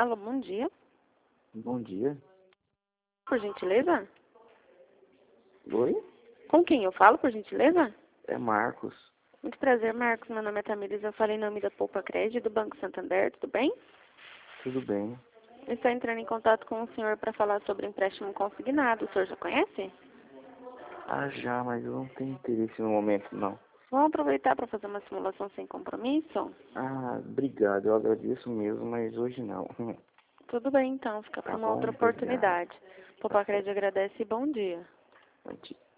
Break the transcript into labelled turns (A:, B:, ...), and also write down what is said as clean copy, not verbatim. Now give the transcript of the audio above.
A: Alô, bom dia.
B: Bom dia.
A: Por gentileza?
B: Oi?
A: Com quem eu falo, por gentileza?
B: É Marcos.
A: Muito prazer, Marcos. Meu nome é Tamires. Eu falei em nome da Poupa Crédito do Banco Santander. Tudo bem?
B: Tudo bem?
A: Eu estou entrando em contato com o senhor para falar sobre empréstimo consignado. O senhor já conhece?
B: Ah, já, mas eu não tenho interesse no momento, não.
A: Vamos aproveitar para fazer uma simulação sem compromisso?
B: Ah, obrigado. Eu agradeço mesmo, mas hoje não.
A: Tudo bem, então. Fica para
B: Tá
A: uma
B: bom?
A: outra
B: Obrigado.
A: oportunidade. Poupa
B: Tá
A: Crédito
B: certo.
A: agradece e bom dia.
B: Bom dia.